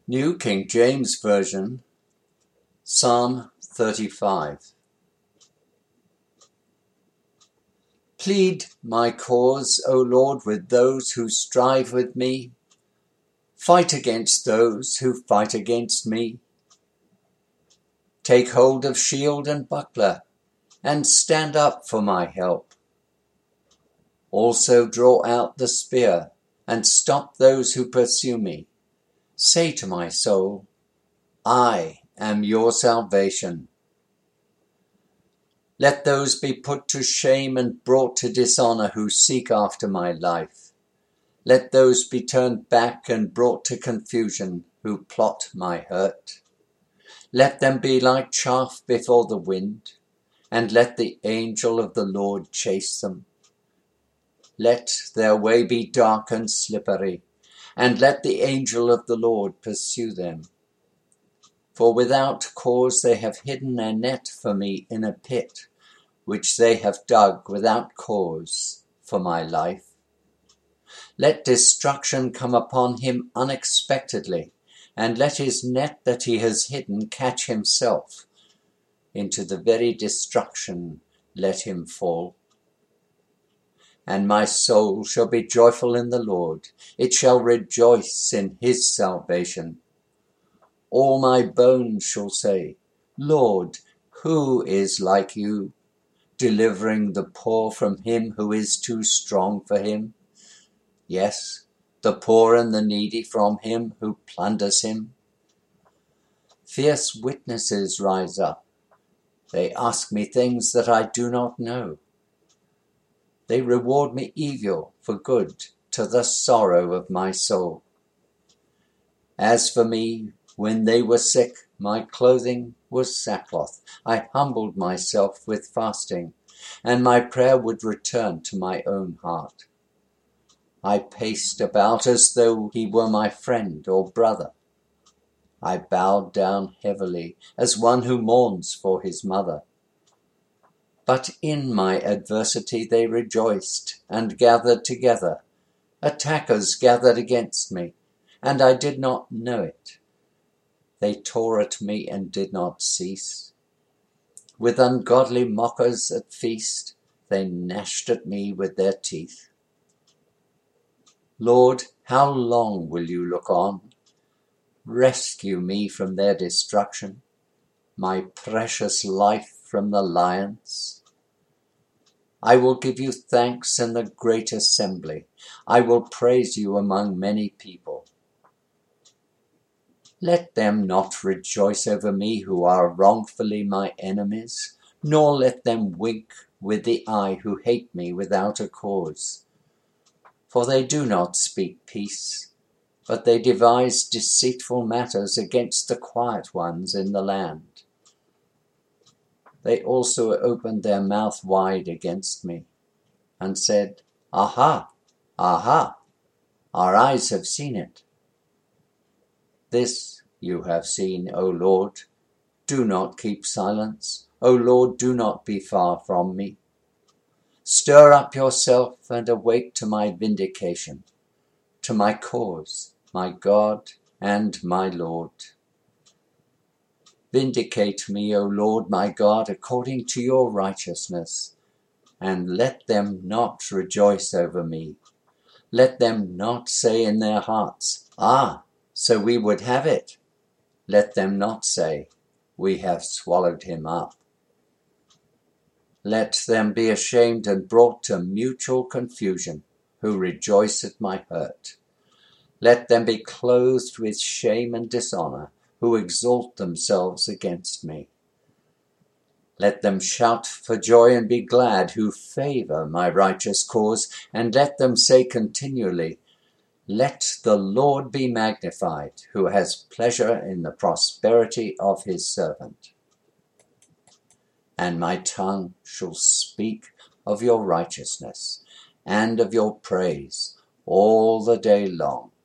New King James Version, Psalm 35. Plead my cause, O Lord, with those who strive with me. Fight against those who fight against me. Take hold of shield and buckler, and stand up for my help. Also draw out the spear, and stop those who pursue me. Say to my soul, I am your salvation. Let those be put to shame and brought to dishonor who seek after my life. Let those be turned back and brought to confusion who plot my hurt. Let them be like chaff before the wind, and let the angel of the Lord chase them. Let their way be dark and slippery, and let the angel of the Lord pursue them. For without cause they have hidden their net for me in a pit, which they have dug without cause for my life. Let destruction come upon him unexpectedly, and let his net that he has hidden catch himself. Into the very destruction let him fall. And my soul shall be joyful in the Lord. It shall rejoice in his salvation. All my bones shall say, Lord, who is like you, delivering the poor from him who is too strong for him? Yes, the poor and the needy from him who plunders him. Fierce witnesses rise up. They ask me things that I do not know. They reward me evil for good to the sorrow of my soul. As for me, when they were sick, my clothing was sackcloth. I humbled myself with fasting, and my prayer would return to my own heart. I paced about as though he were my friend or brother. I bowed down heavily as one who mourns for his mother. But in my adversity they rejoiced and gathered together. Attackers gathered against me, and I did not know it. They tore at me and did not cease. With ungodly mockers at feast, they gnashed at me with their teeth. Lord, how long will you look on? Rescue me from their destruction, my precious life from the lions. I will give you thanks in the great assembly. I will praise you among many people. Let them not rejoice over me who are wrongfully my enemies, nor let them wink with the eye who hate me without a cause. For they do not speak peace, but they devise deceitful matters against the quiet ones in the land. They also opened their mouth wide against me, and said, Aha, aha, our eyes have seen it. This you have seen, O Lord. Do not keep silence. O Lord, do not be far from me. Stir up yourself and awake to my vindication, to my cause, my God and my Lord. Vindicate me, O Lord my God, according to your righteousness, and let them not rejoice over me. Let them not say in their hearts, Ah, so we would have it. Let them not say, We have swallowed him up. Let them be ashamed and brought to mutual confusion, who rejoice at my hurt. Let them be clothed with shame and dishonor, who exalt themselves against me. Let them shout for joy and be glad, who favor my righteous cause, and let them say continually, Let the Lord be magnified, who has pleasure in the prosperity of his servant. And my tongue shall speak of your righteousness and of your praise all the day long.